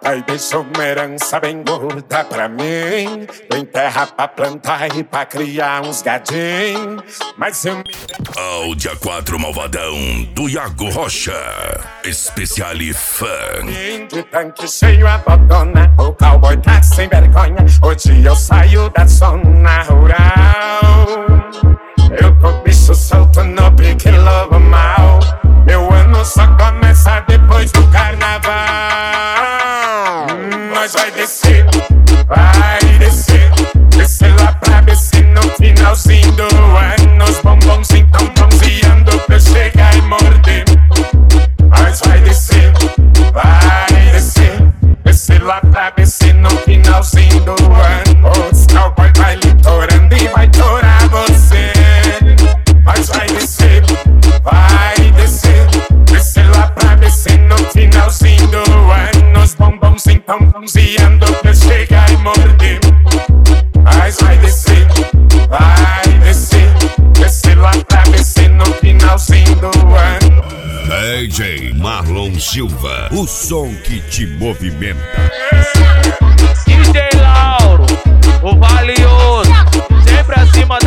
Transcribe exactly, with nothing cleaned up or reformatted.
Papai deixou uma herança bem gorda pra mim. Tem terra pra plantar e pra criar uns gadinhos. Mas eu me... Ao dia quatro Malvadão do Iago Rocha, Especiale Fã. De tanque cheio abandona, o cowboy tá sem vergonha. Hoje eu saio da zona rural. Eu tô bicho solto no pique lobo mal. Meu ano só começa depois do carnaval. Nós vai descer, vai descer, descer lá pra B C no finalzinho do ano. Os bombons então bronzeando pra eu chegar e morder. Nós vai descer, vai descer, descer lá pra B C no finalzinho do ano. Os cowboy vai litorando e vai torar você. Nós vai descer, vai descer, descer lá pra B C no finalzinho do ano. Os bombons então bronzeando pra eu chegar e morder. Nós vai descer, vai descer, descer lá pra B C no finalzinho do ano. D J Marlon Silva, o som que te movimenta. D J Lauro, o valioso, sempre acima